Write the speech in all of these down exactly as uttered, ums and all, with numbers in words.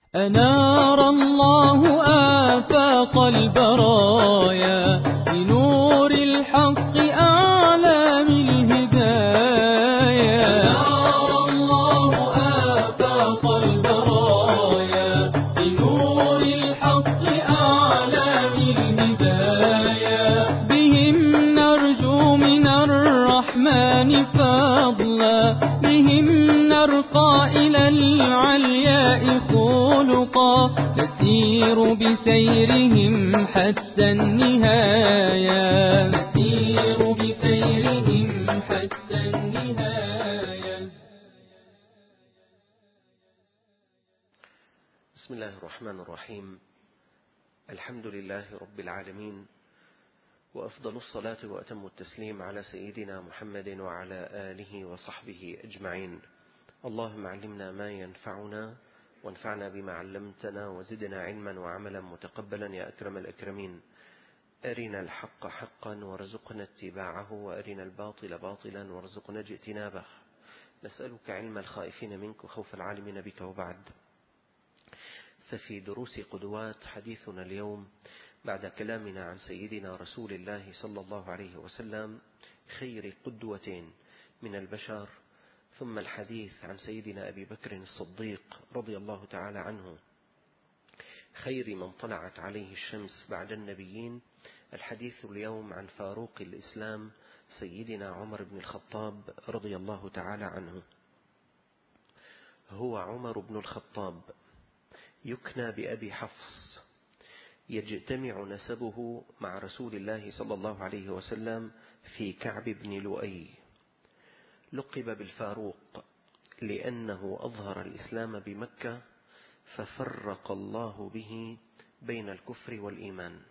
أنار الله آفاق البرايا بنور الحق أعلام الهدايا. أنار الله آفاق البرايا بنور الحق أعلام الهدايا. بهم نرجو من الرحمن فضلا، بهم نرقى إلى العلياء خلقا، نسير بسيرهم حتى النهاية، نسير بسيرهم حتى النهاية. بسم الله الرحمن الرحيم. الحمد لله رب العالمين، وأفضل الصلاة وأتم التسليم على سيدنا محمد وعلى آله وصحبه أجمعين. اللهم علمنا ما ينفعنا وانفعنا بما علمتنا وزدنا علما وعملا متقبلا يا أكرم الأكرمين. أرنا الحق حقا وارزقنا اتباعه، وأرنا الباطل باطلا وارزقنا اجتنابه. نسألك علم الخائفين منك وخوف العالمين بك. وبعد، ففي دروس قدوات حديثنا اليوم بعد كلامنا عن سيدنا رسول الله صلى الله عليه وسلم خير قدوة من البشر، ثم الحديث عن سيدنا أبي بكر الصديق رضي الله تعالى عنه خير من طلعت عليه الشمس بعد النبيين. الحديث اليوم عن فاروق الإسلام سيدنا عمر بن الخطاب رضي الله تعالى عنه. هو عمر بن الخطاب يكنى بأبي حفص، يجتمع نسبه مع رسول الله صلى الله عليه وسلم في كعب بن لؤي. لقب بالفاروق لأنه أظهر الإسلام بمكة ففرق الله به بين الكفر والإيمان.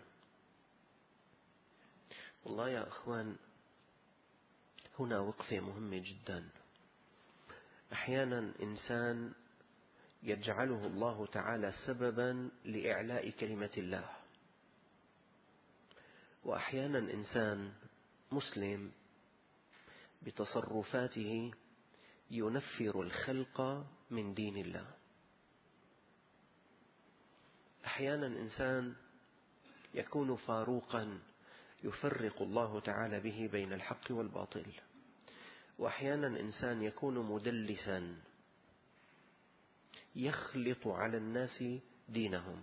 والله يا أخوان، هنا وقفة مهمة جدا. أحيانا إنسان يجعله الله تعالى سببا لإعلاء كلمة الله، وأحيانا إنسان مسلم بتصرفاته ينفر الخلق من دين الله. أحيانا إنسان يكون فاروقا يفرق الله تعالى به بين الحق والباطل، وأحيانا إنسان يكون مدلسا يخلط على الناس دينهم.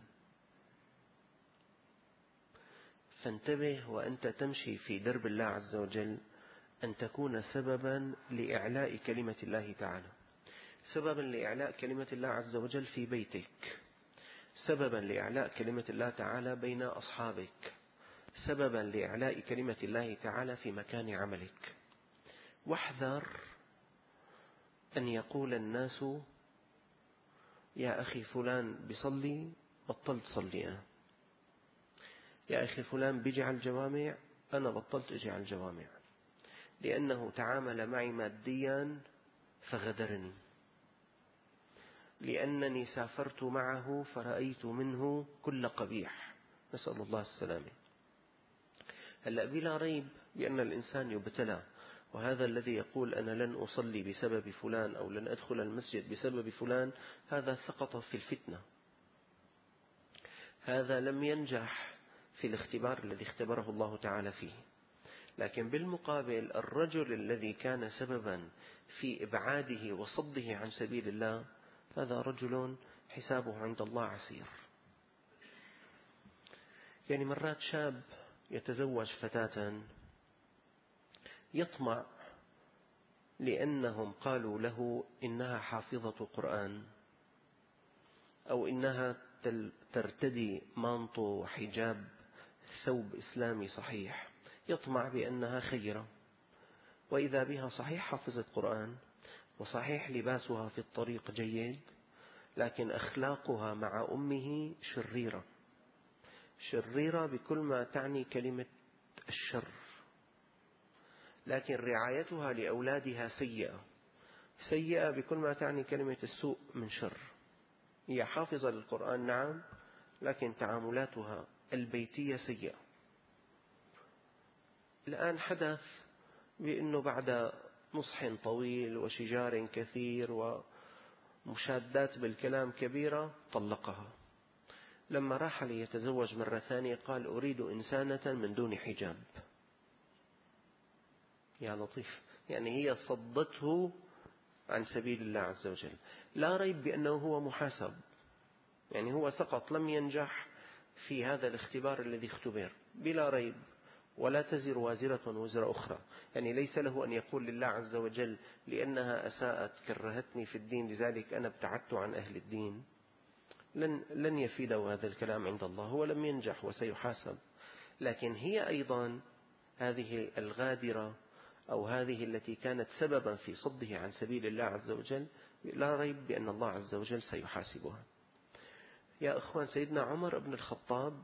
فانتبه وأنت تمشي في درب الله عز وجل أن تكون سببا لإعلاء كلمة الله تعالى، سببا لإعلاء كلمة الله عز وجل في بيتك، سببا لإعلاء كلمة الله تعالى بين أصحابك، سببا لإعلاء كلمة الله تعالى في مكان عملك. واحذر أن يقول الناس يا أخي فلان بيصلي بطلت صلي أنا، يا أخي فلان بيجي على الجوامع أنا بطلت أجي على الجوامع، لأنه تعامل معي ماديا فغدرني، لأنني سافرت معه فرأيت منه كل قبيح، نسأل الله السلامة. هلأ بلا ريب بأن الإنسان يبتلى، وهذا الذي يقول أنا لن أصلي بسبب فلان أو لن أدخل المسجد بسبب فلان، هذا سقط في الفتنة، هذا لم ينجح في الاختبار الذي اختبره الله تعالى فيه. لكن بالمقابل الرجل الذي كان سببا في إبعاده وصده عن سبيل الله، هذا رجل حسابه عند الله عسير. يعني مرات شاب يتزوج فتاة يطمع لأنهم قالوا له إنها حافظة قرآن، أو إنها ترتدي مانطو وحجاب ثوب إسلامي صحيح، يطمع بأنها خيرة، وإذا بها صحيح حافظة قرآن وصحيح لباسها في الطريق جيد، لكن أخلاقها مع أمه شريرة، شريرة بكل ما تعني كلمة الشر، لكن رعايتها لأولادها سيئة، سيئة بكل ما تعني كلمة السوء من شر. هي حافظة للقرآن نعم، لكن تعاملاتها البيتية سيئة. الآن حدث بأنه بعد نصح طويل وشجار كثير مشادات بالكلام كبيرة طلقها. لما راح ليتزوج مرة ثانية قال أريد إنسانة من دون حجاب. يا لطيف، يعني هي صدته عن سبيل الله عز وجل. لا ريب بأنه هو محاسب، يعني هو سقط، لم ينجح في هذا الاختبار الذي اختبر بلا ريب. ولا تزر وازرة وزر أخرى، يعني ليس له أن يقول لله عز وجل لأنها أساءت كرهتني في الدين لذلك أنا ابتعدت عن أهل الدين. لن, لن يفيده هذا الكلام عند الله، هو لم ينجح وسيحاسب. لكن هي أيضا هذه الغادرة أو هذه التي كانت سببا في صده عن سبيل الله عز وجل، لا ريب بأن الله عز وجل سيحاسبها. يا أخوان، سيدنا عمر بن الخطاب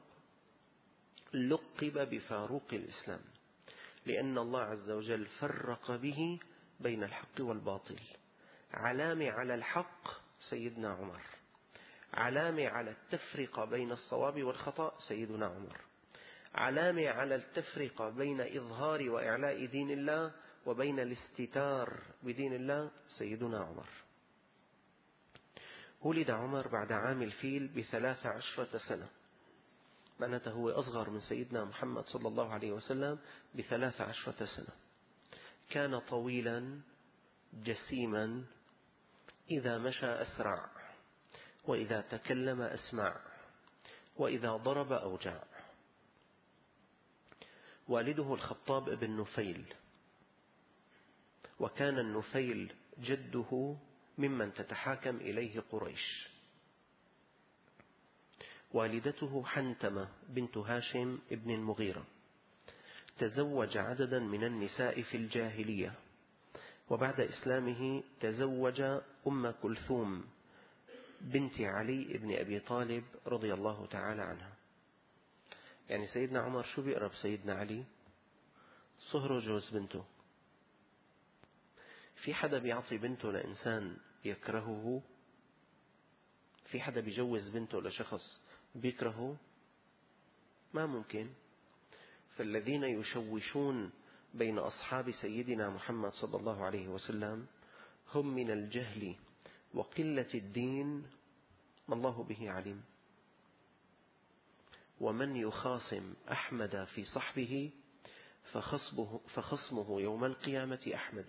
لقب بفاروق الإسلام لأن الله عز وجل فرق به بين الحق والباطل. علامة على الحق سيدنا عمر، علامة على التفرقة بين الصواب والخطأ سيدنا عمر، علامة على التفرقة بين إظهار وإعلاء دين الله وبين الاستتار بدين الله سيدنا عمر. ولد عمر بعد عام الفيل بثلاث عشرة سنة، معناته هو أصغر من سيدنا محمد صلى الله عليه وسلم بثلاث عشرة سنة. كان طويلا جسيما، إذا مشى أسرع، وإذا تكلم أسمع، وإذا ضرب أوجع. والده الخطاب بن نفيل، وكان النفيل جده ممن تتحاكم إليه قريش. والدته حنتمة بنت هاشم ابن المغيرة، تزوج عددا من النساء في الجاهلية، وبعد إسلامه تزوج أم كلثوم بنت علي ابن أبي طالب رضي الله تعالى عنها. يعني سيدنا عمر شو بيقرب سيدنا علي؟ صهره جوز بنته. في حدا بيعطي بنته لإنسان يكرهه؟ في حدا بيجوز بنته لشخص بيكرهه؟ ما ممكن. فالذين يشوشون بين أصحاب سيدنا محمد صلى الله عليه وسلم هم من الجهل وقلة الدين ما الله به عليم. ومن يخاصم أحمد في صحبه فخصمه, فخصمه يوم القيامة أحمد.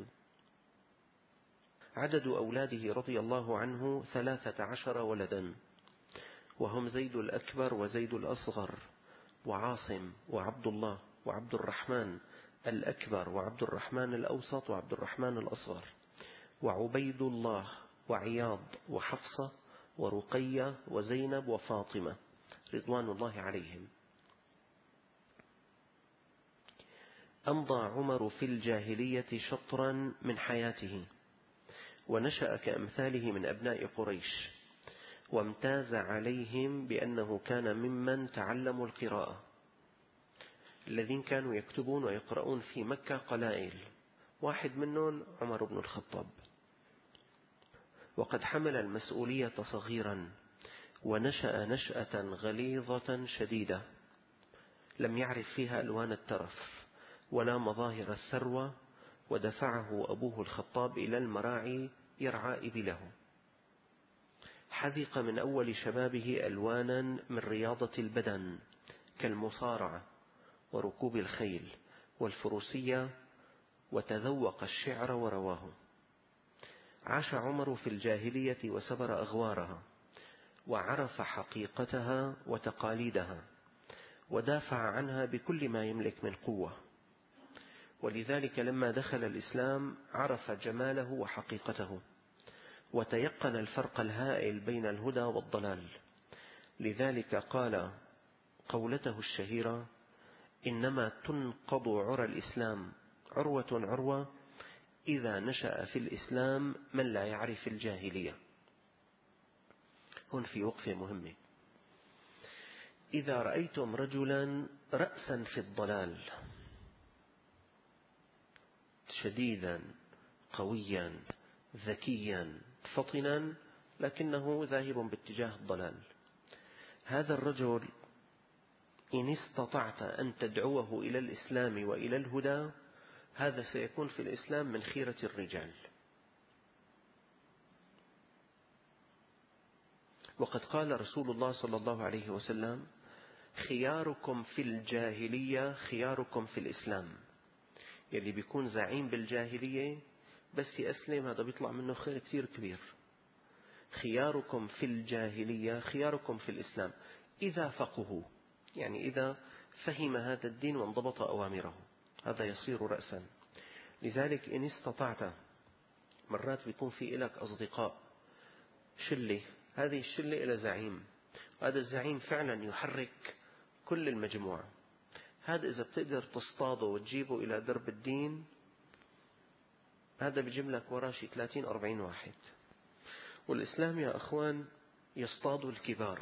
عدد أولاده رضي الله عنه ثلاثة عشر ولدا، وهم زيد الأكبر وزيد الأصغر وعاصم وعبد الله وعبد الرحمن الأكبر وعبد الرحمن الأوسط وعبد الرحمن الأصغر، وعبيد الله وعياض وحفصة ورقية وزينب وفاطمة رضوان الله عليهم. أمضى عمر في الجاهلية شطرا من حياته، ونشأ كأمثاله من أبناء قريش، وامتاز عليهم بأنه كان ممن تعلموا القراءة. الذين كانوا يكتبون ويقرؤون في مكة قلائل، واحد منهم عمر بن الخطاب. وقد حمل المسؤولية صغيرا، ونشأ نشأة غليظة شديدة لم يعرف فيها ألوان الترف ولا مظاهر الثروة، ودفعه أبوه الخطاب إلى المراعي يرعى إبله. حذق من أول شبابه ألوانا من رياضة البدن كالمصارعة وركوب الخيل والفروسية، وتذوق الشعر ورواه. عاش عمر في الجاهلية وسبر أغوارها، وعرف حقيقتها وتقاليدها، ودافع عنها بكل ما يملك من قوة. ولذلك لما دخل الإسلام عرف جماله وحقيقته، وتيقن الفرق الهائل بين الهدى والضلال. لذلك قال قولته الشهيرة: إنما تنقض عرى الإسلام عروة عروة إذا نشأ في الإسلام من لا يعرف الجاهلية. هون في وقفة مهمة. إذا رأيتم رجلا رأسا في الضلال شديدا قويا ذكيا فطنا لكنه ذاهب باتجاه الضلال، هذا الرجل إن استطعت أن تدعوه إلى الإسلام وإلى الهدى، هذا سيكون في الإسلام من خيرة الرجال. وقد قال رسول الله صلى الله عليه وسلم: خياركم في الجاهلية خياركم في الإسلام. يلي بيكون زعيم بالجاهلية بس يأسلم هذا بيطلع منه خير كثير كبير. خياركم في الجاهلية خياركم في الإسلام إذا فقهوا، يعني إذا فهم هذا الدين وانضبط أوامره، هذا يصير رأسا. لذلك إن استطعت، مرات بيكون في إلك أصدقاء شلة، هذه الشلة إلى زعيم، هذا الزعيم فعلا يحرك كل المجموعة، هذا إذا بتقدر تصطاده وتجيبه إلى درب الدين، هذا بيجيب لك وراه شي ثلاثين أربعين واحد. والإسلام يا أخوان يصطاد الكبار.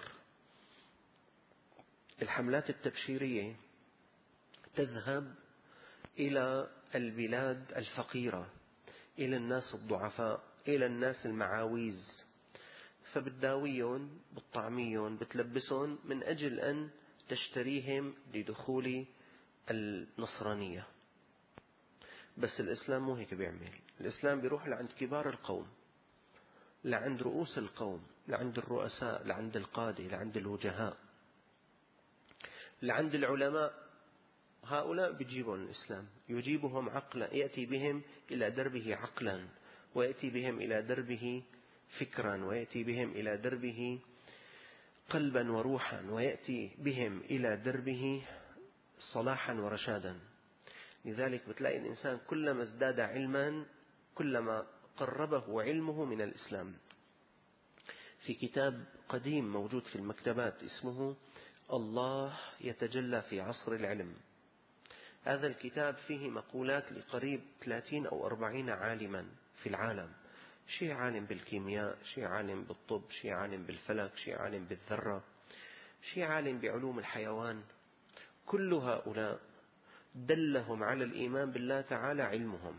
الحملات التبشيرية تذهب إلى البلاد الفقيرة، إلى الناس الضعفاء، إلى الناس المعاويز، فبتداويهم بتطعميهم بتلبسهم من أجل أن تشتريهم لدخول النصرانية. بس الإسلام مو هيك بيعمل. الإسلام بيروح لعند كبار القوم، لعند رؤوس القوم، لعند الرؤساء، لعند القادة، لعند الوجهاء، لعند العلماء. هؤلاء بيجيبون الإسلام، يجيبهم عقلا، يأتي بهم إلى دربه عقلا، ويأتي بهم إلى دربه فكرا، ويأتي بهم إلى دربه قلبا وروحا، ويأتي بهم إلى دربه صلاحا ورشادا. لذلك بتلاقي الإنسان كلما ازداد علما كلما قربه علمه من الإسلام. في كتاب قديم موجود في المكتبات اسمه الله يتجلى في عصر العلم. هذا الكتاب فيه مقولات لقريب ثلاثين أو أربعين عالما في العالم، شيء عالم بالكيمياء، شيء عالم بالطب، شيء عالم بالفلك، شيء عالم بالذرة، شيء عالم بعلوم الحيوان. كل هؤلاء دلهم على الإيمان بالله تعالى علمهم.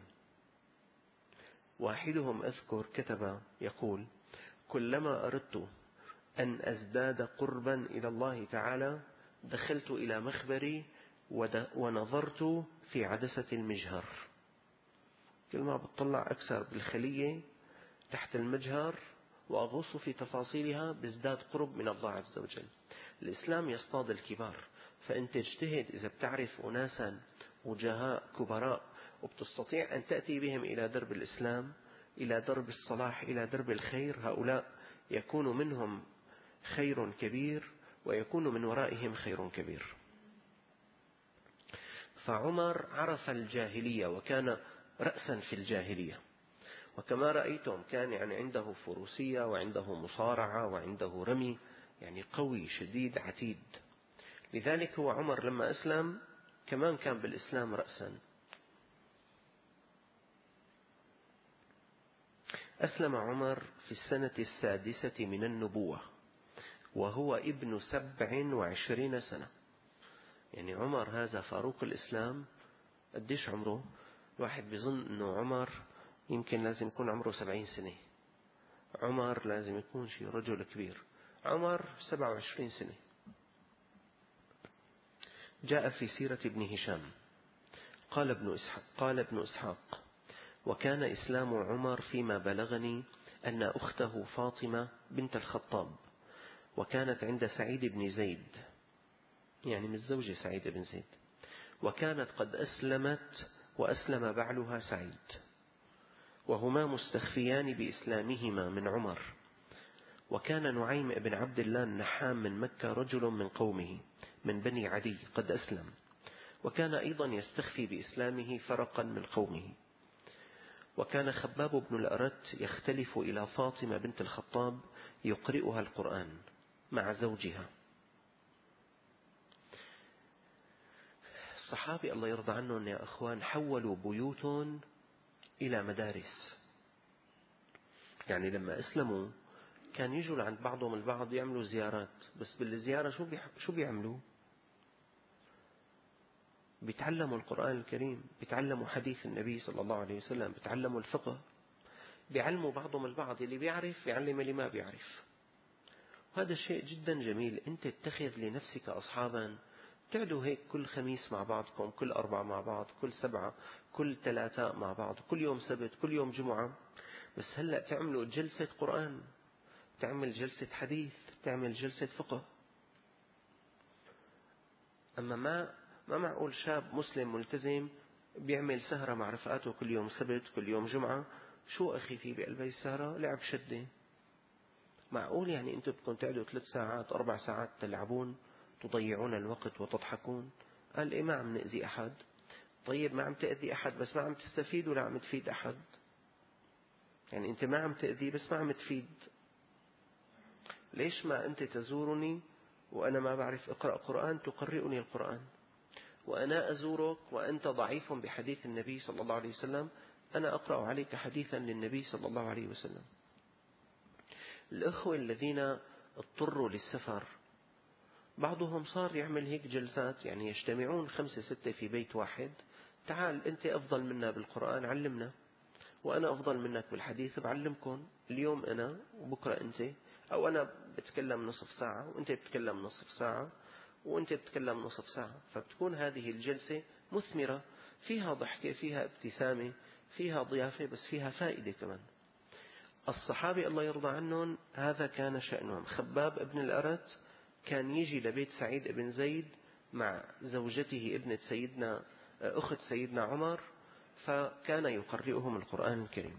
واحدهم أذكر كتب يقول: كلما أردت أن أزداد قربا إلى الله تعالى دخلت إلى مخبري ونظرت في عدسة المجهر. كل ما بتطلع أكثر بالخلية تحت المجهر وأغوص في تفاصيلها بازداد قرب من الله عز وجل. الإسلام يصطاد الكبار، فأنت اجتهد إذا بتعرف أناسا وجهاء كبراء وبتستطيع أن تأتي بهم إلى درب الإسلام، إلى درب الصلاح، إلى درب الخير. هؤلاء يكون منهم خير كبير ويكون من ورائهم خير كبير. فعمر عرف الجاهلية وكان رأسا في الجاهلية، وكما رأيتم كان يعني عنده فروسية وعنده مصارعة وعنده رمي، يعني قوي شديد عتيد. لذلك هو عمر لما أسلم كمان كان بالإسلام رأسا. أسلم عمر في السنة السادسة من النبوة وهو ابن سبع وعشرين سنة. يعني عمر هذا فاروق الإسلام. قديش عمره؟ الواحد بيظن أنه عمر يمكن لازم يكون عمره سبعين سنة، عمر لازم يكون شيء رجل كبير. عمر سبع وعشرين سنة. جاء في سيرة ابن هشام قال ابن إسحاق, قال ابن إسحاق: وكان إسلام عمر فيما بلغني أن أخته فاطمة بنت الخطاب وكانت عند سعيد بن زيد، يعني من الزوجة سعيد بن زيد، وكانت قد أسلمت وأسلم بعلها سعيد، وهما مستخفيان بإسلامهما من عمر. وكان نعيم بن عبد الله النحام من مكة رجل من قومه من بني عدي قد أسلم، وكان أيضا يستخفي بإسلامه فرقا من قومه. وكان خباب بن الأرت يختلف إلى فاطمة بنت الخطاب يقرئها القرآن مع زوجها. الصحابة الله يرضى عنهم يا أخوان حولوا بيوتهم إلى مدارس. يعني لما أسلموا كان يجوا عند بعضهم البعض يعملوا زيارات، بس بالزيارة شو شو بيعملوا؟ بيتعلموا القرآن الكريم، بيتعلموا حديث النبي صلى الله عليه وسلم، بيتعلموا الفقه، بيعلموا بعضهم البعض. اللي بيعرف يعلم اللي ما بيعرف. وهذا الشيء جدا جميل. أنت اتخذ لنفسك أصحابا تعدوا هيك كل خميس مع بعضكم، كل أربعة مع بعض، كل سبعة، كل ثلاثاء مع بعض، كل يوم سبت، كل يوم جمعة. بس هلأ تعملوا جلسة قرآن، تعمل جلسة حديث، تعمل جلسة فقه. أما ما ما معقول شاب مسلم ملتزم بيعمل سهرة مع رفقاته كل يوم سبت كل يوم جمعة. شو أخي في بقلب السهرة؟ لعب شدة. معقول يعني أنتم بدكم تقعدوا ثلاث ساعات أربع ساعات تلعبون تضيعون الوقت وتضحكون؟ قال إيه ما عم نأذي أحد. طيب ما عم تأذي أحد بس ما عم تستفيد ولا عم تفيد أحد. يعني أنت ما عم تأذي بس ما عم تفيد. ليش ما أنت تزورني وأنا ما بعرف أقرأ قرآن تقرئني القرآن، وأنا أزورك وأنت ضعيف بحديث النبي صلى الله عليه وسلم، أنا أقرأ عليك حديثا للنبي صلى الله عليه وسلم. الأخوة الذين اضطروا للسفر بعضهم صار يعمل هيك جلسات، يعني يجتمعون خمسة ستة في بيت واحد. تعال أنت أفضل منا بالقرآن علمنا، وأنا أفضل منك بالحديث بعلمكم، اليوم أنا وبكرة أنت، أو أنا بتكلم نصف ساعة وأنت بتتكلم نصف ساعة وأنت بتتكلم نصف ساعة. فبتكون هذه الجلسة مثمرة، فيها ضحكة، فيها ابتسامة، فيها ضيافة، بس فيها فائدة كمان. الصحابة الله يرضى عنهم هذا كان شأنهم. خباب ابن الأرت كان يجي لبيت سعيد بن زيد مع زوجته ابنة سيدنا أخت سيدنا عمر، فكان يقرئهم القرآن الكريم.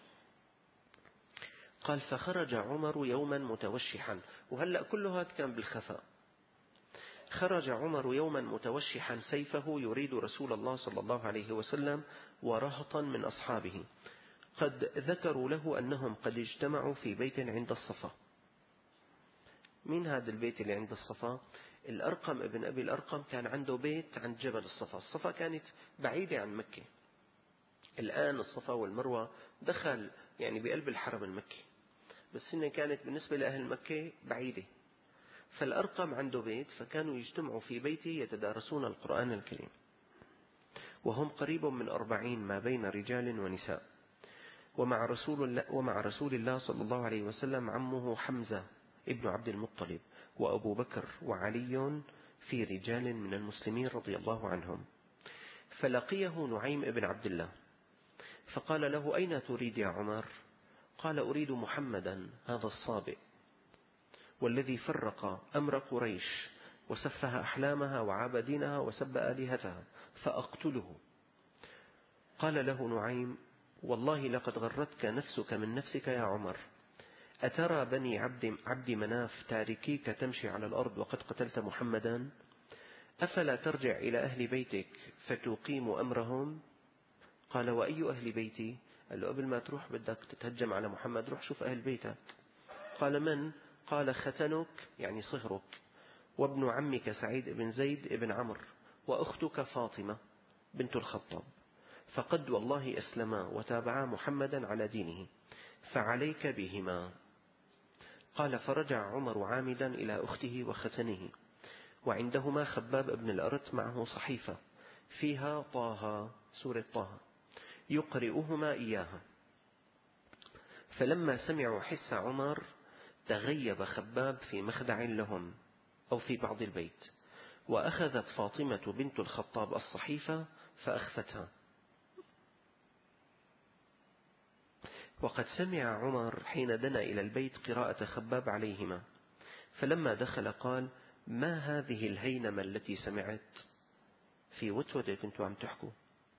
قال فخرج عمر يوما متوشحا، وهلأ كل هذا كان بالخفاء. خرج عمر يوما متوشحا سيفه يريد رسول الله صلى الله عليه وسلم ورهطا من أصحابه، قد ذكروا له أنهم قد اجتمعوا في بيت عند الصفا. مين هذا البيت اللي عند الصفا؟ الأرقم ابن أبي الأرقم كان عنده بيت عند جبل الصفا. الصفا كانت بعيدة عن مكة. الآن الصفا والمروة دخل يعني بقلب الحرم المكي، بس إنها كانت بالنسبة لأهل مكة بعيدة. فالأرقم عنده بيت، فكانوا يجتمعوا في بيته يتدارسون القرآن الكريم، وهم قريب من أربعين ما بين رجال ونساء. ومع رسول الله, ومع رسول الله صلى الله عليه وسلم عمه حمزة ابن عبد المطلب وأبو بكر وعلي في رجال من المسلمين رضي الله عنهم. فلقيه نعيم ابن عبد الله فقال له أين تريد يا عمر؟ قال أريد محمدا هذا الصابئ والذي فرق أمر قريش وسفه أحلامها وعاب دينها وسب آلهتها فأقتله. قال له نعيم والله لقد غرتك نفسك من نفسك يا عمر، أترى بني عبد, عبد مناف تاركيك تمشي على الأرض وقد قتلت محمدا؟ أفلا ترجع إلى أهل بيتك فتقيم أمرهم؟ قال وأي أهل بيتي؟ قال له قبل ما تروح بدك تتهجم على محمد روح شوف أهل بيتك. قال من؟ قال ختنك يعني صهرك وابن عمك سعيد بن زيد بن عمرو وأختك فاطمة بنت الخطاب، فقد والله أسلما وتابعا محمدا على دينه فعليك بهما. قال فرجع عمر عامدا إلى أخته وختنه، وعندهما خباب بن الأرت معه صحيفة فيها طه سورة طه يقرئهما إياها. فلما سمعوا حس عمر تغيب خباب في مخدع لهم أو في بعض البيت، وأخذت فاطمة بنت الخطاب الصحيفة فأخفتها. وقد سمع عمر حين دنا إلى البيت قراءة خباب عليهما، فلما دخل قال ما هذه الهينمة التي سمعت؟ في وتوة كنتوا عم تحكوا.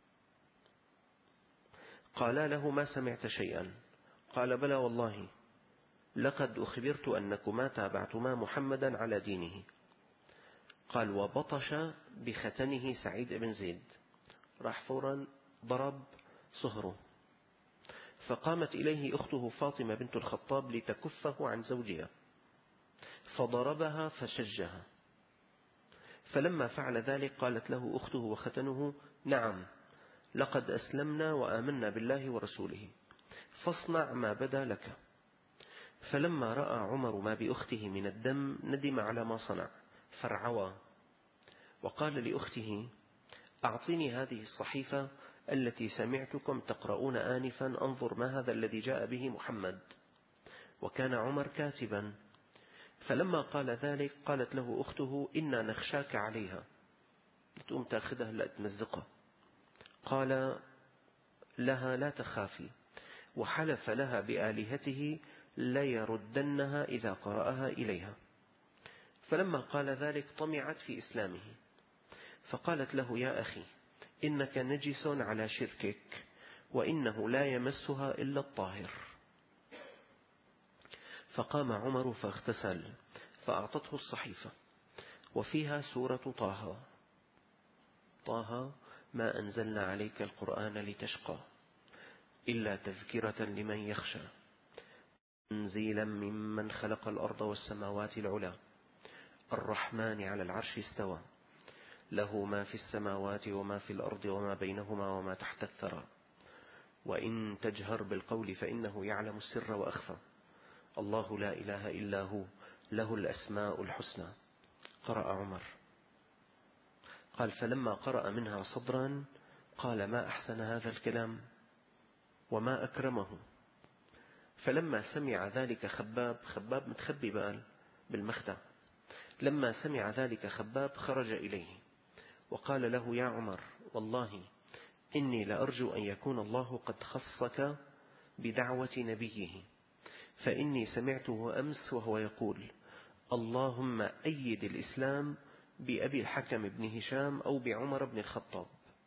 قالا له ما سمعت شيئا. قال بلى والله لقد أخبرت أنكما تابعتما محمدا على دينه. قال وبطش بختنه سعيد بن زيد، راح فورا ضرب صهره، فقامت إليه أخته فاطمة بنت الخطاب لتكفه عن زوجها فضربها فشجها. فلما فعل ذلك قالت له أخته وختنه نعم لقد أسلمنا وآمنا بالله ورسوله فاصنع ما بدا لك. فلما رأى عمر ما بأخته من الدم ندم على ما صنع فرعوى، وقال لأخته أعطيني هذه الصحيفة التي سمعتكم تقرؤون آنفا أنظر ما هذا الذي جاء به محمد. وكان عمر كاتبا. فلما قال ذلك قالت له أخته إنا نخشاك عليها، تقوم تأخذها لا تمزقها. قال لها لا تخافي، وحلف لها بآلهته ليردنها إذا قرأها إليها. فلما قال ذلك طمعت في إسلامه، فقالت له: يا أخي، إنك نجس على شركك، وإنه لا يمسها إلا الطاهر. فقام عمر فاغتسل، فأعطته الصحيفة، وفيها سورة طه: طه ما أنزلنا عليك القرآن لتشقى إلا تذكرة لمن يخشى تنزيلا ممن خلق الأرض والسماوات العلى الرحمن على العرش استوى له ما في السماوات وما في الأرض وما بينهما وما تحت الثرى وإن تجهر بالقول فإنه يعلم السر وأخفى الله لا إله إلا هو له الأسماء الحسنى. قرأ عمر. قال: فلما قرأ منها صدرا قال: ما أحسن هذا الكلام وما أكرمه. فلما سمع ذلك خباب خباب متخبي بقى بالمخدع لما سمع ذلك خباب خرج إليه وقال له: يا عمر، والله إني لأرجو أن يكون الله قد خصك بدعوة نبيه، فإني سمعته أمس وهو يقول: اللهم أيد الإسلام بأبي الحكم بن هشام أو بعمر بن الخطاب.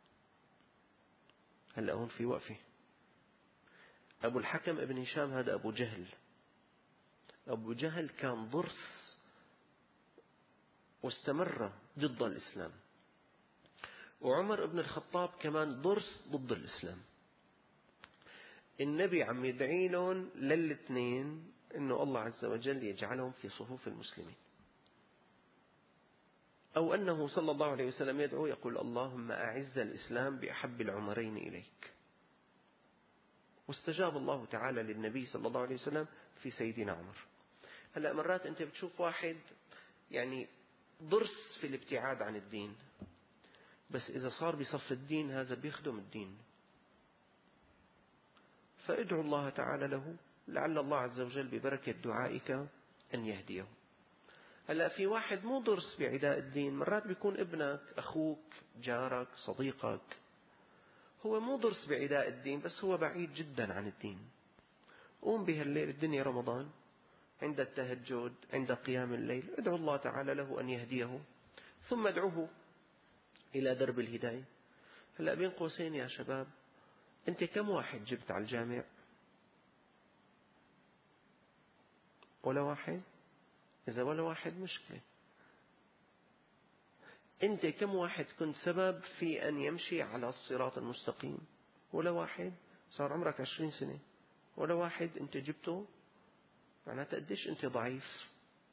هلأ هون في وقفة. أبو الحكم بن هشام هذا أبو جهل. أبو جهل كان ضرس واستمر ضد الإسلام، وعمر بن الخطاب كمان ضرس ضد الإسلام. النبي عم يدعي لهم للاثنين إنه الله عز وجل يجعلهم في صفوف المسلمين، أو أنه صلى الله عليه وسلم يدعو يقول: اللهم أعز الإسلام بأحب العمرين إليك. واستجاب الله تعالى للنبي صلى الله عليه وسلم في سيدنا عمر. هلأ مرات أنت بتشوف واحد يعني ضرس في الابتعاد عن الدين، بس إذا صار بصف الدين هذا بيخدم الدين، فادعوا الله تعالى له لعل الله عز وجل ببركة دعائك أن يهديه. هلأ في واحد مو ضرس بعداء الدين، مرات بيكون ابنك، أخوك، جارك، صديقك، هو مو ضرس بعداء الدين بس هو بعيد جدا عن الدين. قوم بهالليل، الدنيا رمضان، عند التهجد، عند قيام الليل، ادعو الله تعالى له أن يهديه، ثم ادعوه إلى درب الهداية. هلأ بين قوسين يا شباب، أنت كم واحد جبت على الجامع؟ ولا واحد؟ إذا ولا واحد مشكلة. أنت كم واحد كنت سبب في أن يمشي على الصراط المستقيم؟ ولا واحد. صار عمرك عشرين سنة ولا واحد أنت جبته، معناته قديش أنت ضعيف.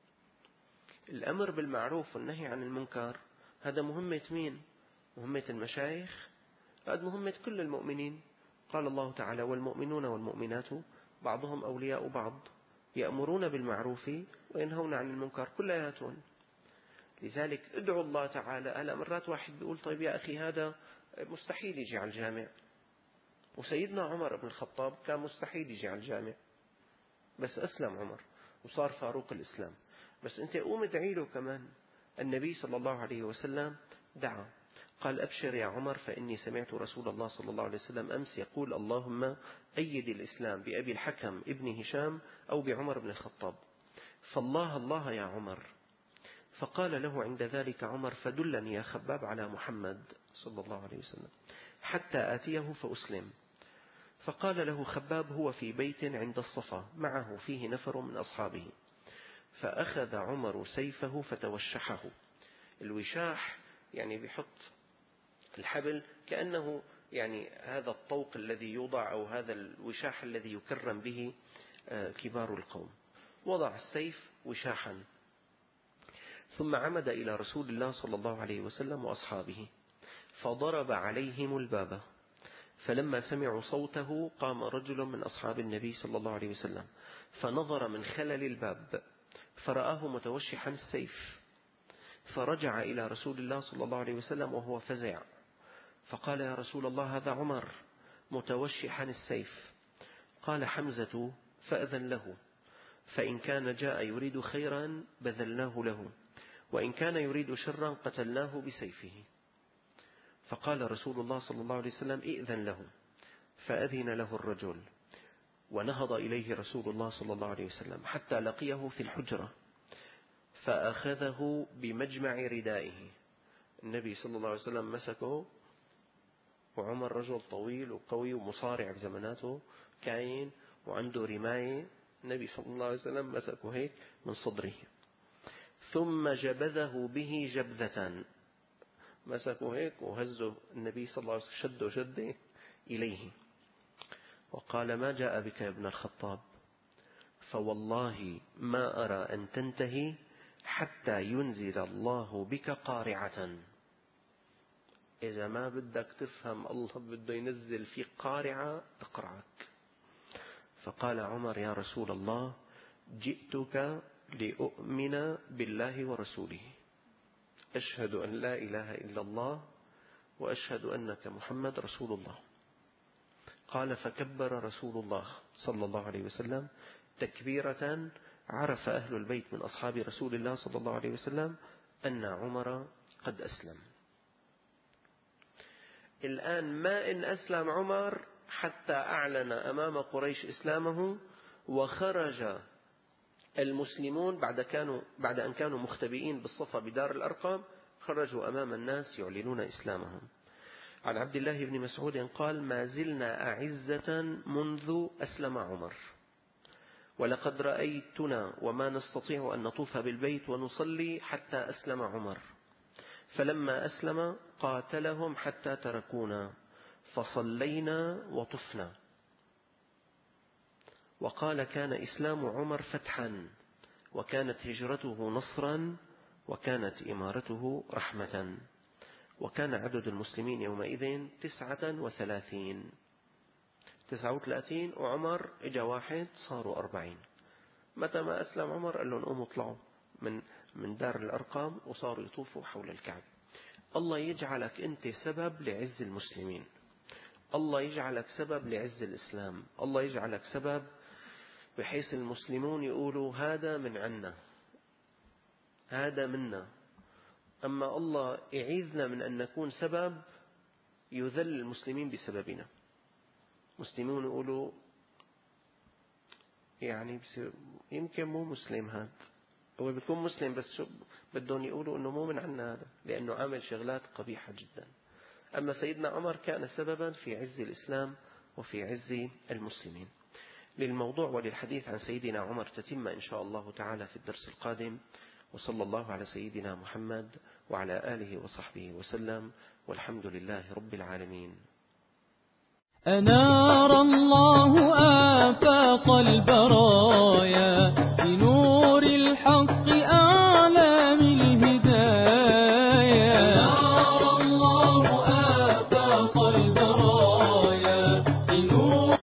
الأمر بالمعروف والنهي عن المنكر هذا مهمة مين؟ مهمة المشايخ؟ هذا مهمة كل المؤمنين. قال الله تعالى: والمؤمنون والمؤمنات بعضهم أولياء بعض يأمرون بالمعروف وينهون عن المنكر، كلياتهم. لذلك ادعوا الله تعالى. هلا مرات واحد بيقول: طيب يا أخي هذا مستحيل يجي على الجامع، وسيدنا عمر بن الخطاب كان مستحيل يجي على الجامع، بس أسلم عمر وصار فاروق الإسلام. بس أنت قوم ادعي له كمان. النبي صلى الله عليه وسلم دعا، قال: أبشر يا عمر فإني سمعت رسول الله صلى الله عليه وسلم أمس يقول: اللهم أيد الإسلام بأبي الحكم ابن هشام أو بعمر بن الخطاب، فالله الله يا عمر. فقال له عند ذلك عمر: فدلني يا خباب على محمد صلى الله عليه وسلم حتى آتيه فأسلم. فقال له خباب: هو في بيت عند الصفا معه فيه نفر من أصحابه. فأخذ عمر سيفه فتوشحه. الوشاح يعني بيحط الحبل كأنه يعني هذا الطوق الذي يوضع، أو هذا الوشاح الذي يكرم به كبار القوم. وضع السيف وشاحا، ثم عمد إلى رسول الله صلى الله عليه وسلم وأصحابه فضرب عليهم الباب. فلما سمعوا صوته قام رجل من أصحاب النبي صلى الله عليه وسلم فنظر من خلل الباب فرآه متوشحا السيف، فرجع إلى رسول الله صلى الله عليه وسلم وهو فزع، فقال: يا رسول الله، هذا عمر متوشحا السيف. قال حمزة: فأذن له، فإن كان جاء يريد خيرا بذلناه له، وإن كان يريد شرا قتلناه بسيفه. فقال رسول الله صلى الله عليه وسلم: ائذن له. فأذن له الرجل، ونهض إليه رسول الله صلى الله عليه وسلم حتى لقيه في الحجرة فأخذه بمجمع ردائه. النبي صلى الله عليه وسلم مسكه، وعمر رجل طويل وقوي ومصارع بزماناته كاين وعنده رماية، النبي صلى الله عليه وسلم مسكه هيك من صدره، ثم جبذه به جبذة، مسكه هيك وهزه النبي صلى الله عليه وسلم، شده شده إليه وقال: ما جاء بك يا ابن الخطاب؟ فوالله ما أرى أن تنتهي حتى ينزل الله بك قارعة. إذا ما بدك تفهم الله بده ينزل فيك قارعة تقرعك. فقال عمر: يا رسول الله، جئتك لأؤمن بالله ورسوله، أشهد أن لا إله إلا الله وأشهد أنك محمد رسول الله. قال: فكبر رسول الله صلى الله عليه وسلم تكبيرة عرف أهل البيت من أصحاب رسول الله صلى الله عليه وسلم أن عمر قد أسلم. الآن ما إن أسلم عمر حتى أعلن أمام قريش إسلامه، وخرج المسلمون بعد كانوا بعد أن كانوا مختبئين بالصفا بدار الأرقام، خرجوا أمام الناس يعلنون إسلامهم. عن عبد الله بن مسعود قال: ما زلنا أعزة منذ أسلم عمر، ولقد رأيتنا وما نستطيع أن نطوف بالبيت ونصلي حتى أسلم عمر، فلما أسلم قاتلهم حتى تركونا فصلينا وطفنا. وقال: كان إسلام عمر فتحا، وكانت هجرته نصرا، وكانت إمارته رحمة. وكان عدد المسلمين يومئذ تسعة وثلاثين تسعة وثلاثين، وعمر إجا واحد صاروا أربعين. متى ما أسلم عمر قال لهم: قوموا اطلعوا من من دار الأرقام، وصاروا يطوفوا حول الكعبة. الله يجعلك أنت سبب لعز المسلمين، الله يجعلك سبب لعز الإسلام، الله يجعلك سبب بحيث المسلمون يقولوا هذا من عنا، هذا منا. أما الله يعيذنا من أن نكون سبب يذل المسلمين بسببنا. مسلمون يقولوا يعني يمكن مو مسلم، هذا هو بيكون مسلم بس شو بدهم يقولوا إنه مو من عنا هذا، لأنه عامل شغلات قبيحة جدا. أما سيدنا عمر كان سببا في عز الإسلام وفي عز المسلمين. للموضوع وللحديث عن سيدنا عمر تتم إن شاء الله تعالى في الدرس القادم. وصلى الله على سيدنا محمد وعلى آله وصحبه وسلم، والحمد لله رب العالمين. أنار الله آفاق البرايا بنور الحق.